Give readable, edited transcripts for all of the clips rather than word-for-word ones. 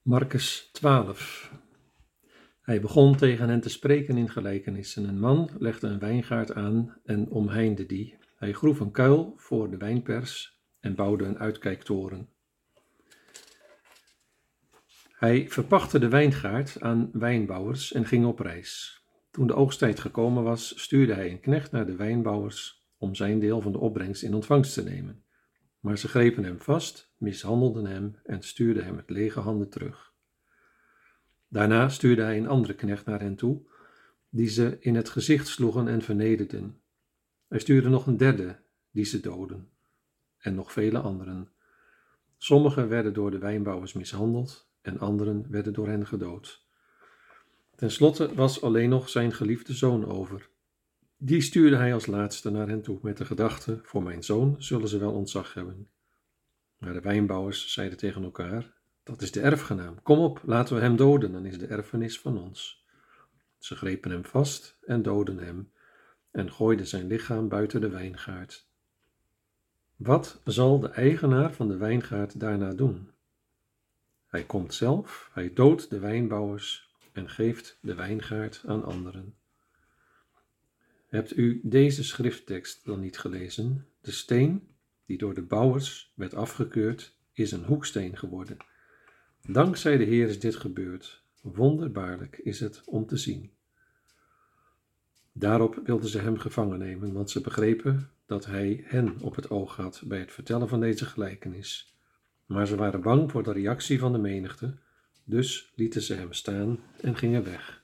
Markus 12. Hij begon tegen hen te spreken in gelijkenissen. Een man legde een wijngaard aan en omheinde die. Hij groef een kuil voor de wijnpers en bouwde een uitkijktoren. Hij verpachtte de wijngaard aan wijnbouwers en ging op reis. Toen de oogsttijd gekomen was, stuurde hij een knecht naar de wijnbouwers om zijn deel van de opbrengst in ontvangst te nemen. Maar ze grepen hem vast, mishandelden hem en stuurden hem met lege handen terug. Daarna stuurde hij een andere knecht naar hen toe, die ze in het gezicht sloegen en vernederden. Hij stuurde nog een derde, die ze doodden, en nog vele anderen. Sommigen werden door de wijnbouwers mishandeld en anderen werden door hen gedood. Ten slotte was alleen nog zijn geliefde zoon over. Die stuurde hij als laatste naar hen toe met de gedachte: voor mijn zoon zullen ze wel ontzag hebben. Maar de wijnbouwers zeiden tegen elkaar: dat is de erfgenaam. Kom op, laten we hem doden, dan is de erfenis van ons. Ze grepen hem vast en doodden hem en gooiden zijn lichaam buiten de wijngaard. Wat zal de eigenaar van de wijngaard daarna doen? Hij komt zelf, hij doodt de wijnbouwers en geeft de wijngaard aan anderen. Hebt u deze schrifttekst dan niet gelezen? De steen die door de bouwers werd afgekeurd, is een hoeksteen geworden. Dankzij de Heer is dit gebeurd. Wonderbaarlijk is het om te zien. Daarop wilden ze hem gevangen nemen, want ze begrepen dat hij hen op het oog had bij het vertellen van deze gelijkenis. Maar ze waren bang voor de reactie van de menigte, dus lieten ze hem staan en gingen weg.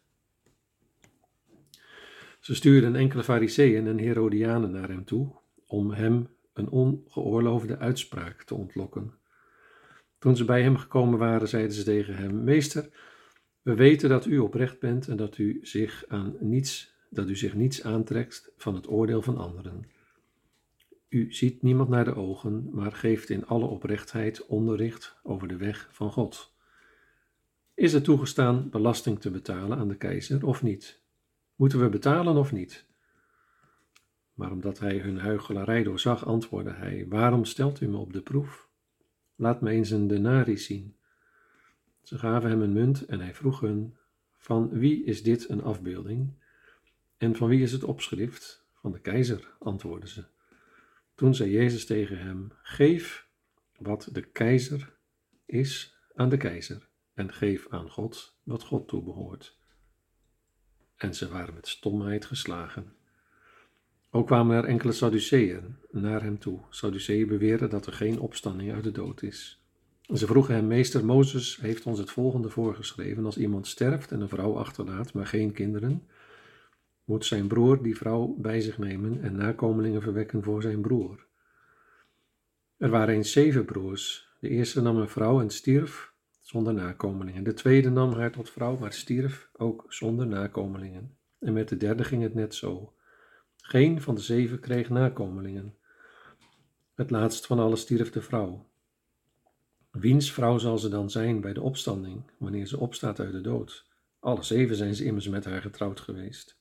Ze stuurden enkele Farizeeën en Herodianen naar hem toe, om hem een ongeoorloofde uitspraak te ontlokken. Toen ze bij hem gekomen waren, zeiden ze tegen hem: Meester, we weten dat u oprecht bent en dat u zich niets aantrekt van het oordeel van anderen. U ziet niemand naar de ogen, maar geeft in alle oprechtheid onderricht over de weg van God. Is het toegestaan belasting te betalen aan de keizer of niet? Moeten we betalen of niet? Maar omdat hij hun huichelarij doorzag, antwoordde hij: Waarom stelt u me op de proef? Laat me eens een denarii zien. Ze gaven hem een munt en hij vroeg hun: Van wie is dit een afbeelding? En van wie is het opschrift? Van de keizer, antwoordden ze. Toen zei Jezus tegen hem: Geef wat de keizer is aan de keizer en geef aan God wat God toebehoort. En ze waren met stomheid geslagen. Ook kwamen er enkele Sadduceeën naar hem toe. Sadduceeën beweren dat er geen opstanding uit de dood is. Ze vroegen hem: Meester, Mozes heeft ons het volgende voorgeschreven: als iemand sterft en een vrouw achterlaat, maar geen kinderen, moet zijn broer die vrouw bij zich nemen en nakomelingen verwekken voor zijn broer. Er waren eens 7 broers. De eerste nam een vrouw en stierf zonder nakomelingen. De tweede nam haar tot vrouw, maar stierf ook zonder nakomelingen. En met de derde ging het net zo. Geen van de 7 kreeg nakomelingen. Het laatst van allen stierf de vrouw. Wiens vrouw zal ze dan zijn bij de opstanding, wanneer ze opstaat uit de dood? Alle 7 zijn ze immers met haar getrouwd geweest.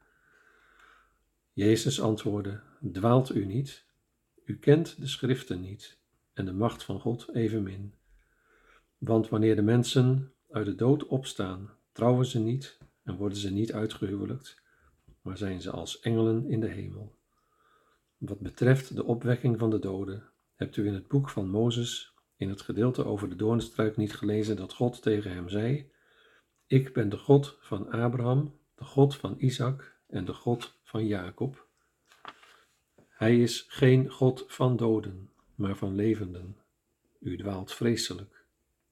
Jezus antwoordde: Dwaalt u niet? U kent de schriften niet en de macht van God evenmin. Want wanneer de mensen uit de dood opstaan, trouwen ze niet en worden ze niet uitgehuwelijkt, maar zijn ze als engelen in de hemel. Wat betreft de opwekking van de doden, hebt u in het boek van Mozes, in het gedeelte over de doornstruik, niet gelezen dat God tegen hem zei: Ik ben de God van Abraham, de God van Isaac en de God van Jacob. Hij is geen God van doden, maar van levenden. U dwaalt vreselijk.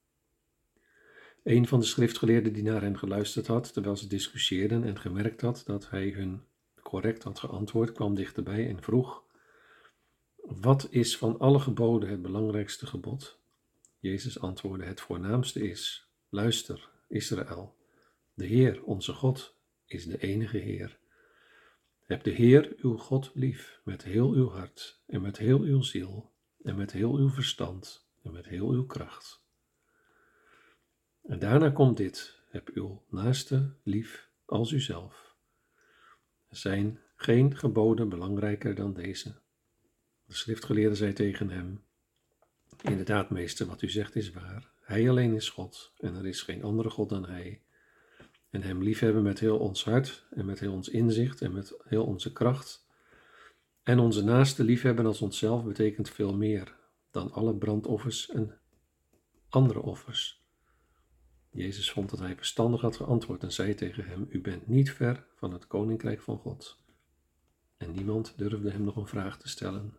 Een van de schriftgeleerden die naar hem geluisterd had, terwijl ze discussieerden en gemerkt had dat hij hun correct had geantwoord, kwam dichterbij en vroeg: Wat is van alle geboden het belangrijkste gebod? Jezus antwoordde: Het voornaamste is: Luister, Israël, de Heer, onze God, is de enige Heer. Heb de Heer uw God lief met heel uw hart en met heel uw ziel en met heel uw verstand en met heel uw kracht. En daarna komt dit: heb uw naaste lief als uzelf. Er zijn geen geboden belangrijker dan deze. De schriftgeleerde zei tegen hem: Inderdaad, meester, wat u zegt is waar. Hij alleen is God en er is geen andere God dan Hij. En Hem liefhebben met heel ons hart en met heel ons inzicht en met heel onze kracht. En onze naaste liefhebben als onszelf betekent veel meer dan alle brandoffers en andere offers. Jezus vond dat hij verstandig had geantwoord en zei tegen hem: U bent niet ver van het koninkrijk van God. En niemand durfde hem nog een vraag te stellen.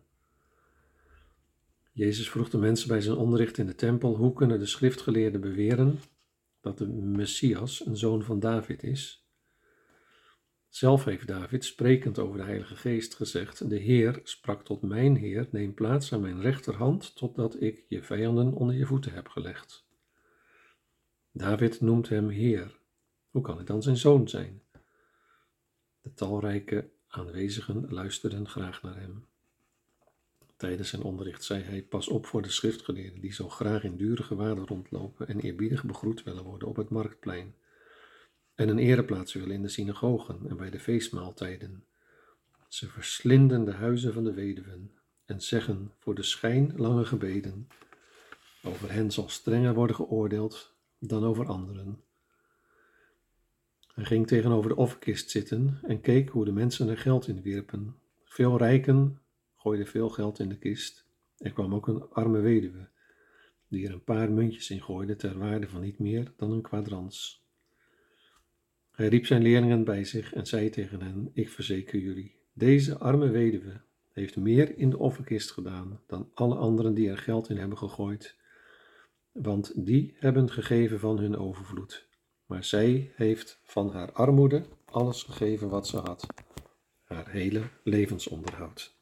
Jezus vroeg de mensen bij zijn onderricht in de tempel: Hoe kunnen de schriftgeleerden beweren dat de Messias een zoon van David is? Zelf heeft David, sprekend over de Heilige Geest, gezegd: De Heer sprak tot mijn Heer: Neem plaats aan mijn rechterhand, totdat ik je vijanden onder je voeten heb gelegd. David noemt hem Heer. Hoe kan hij dan zijn zoon zijn? De talrijke aanwezigen luisterden graag naar hem. Tijdens zijn onderricht zei hij: Pas op voor de schriftgeleerden die zo graag in dure gewaden rondlopen en eerbiedig begroet willen worden op het marktplein en een ereplaats willen in de synagogen en bij de feestmaaltijden. Ze verslinden de huizen van de weduwen en zeggen voor de schijn lange gebeden. Over hen zal strenger worden geoordeeld dan over anderen. Hij ging tegenover de offerkist zitten en keek hoe de mensen er geld in wierpen. Veel rijken gooiden veel geld in de kist. Er kwam ook een arme weduwe, die er een paar muntjes in gooide ter waarde van niet meer dan een kwadrans. Hij riep zijn leerlingen bij zich en zei tegen hen: Ik verzeker jullie, deze arme weduwe heeft meer in de offerkist gedaan dan alle anderen die er geld in hebben gegooid, want die hebben gegeven van hun overvloed. Maar zij heeft van haar armoede alles gegeven wat ze had, haar hele levensonderhoud.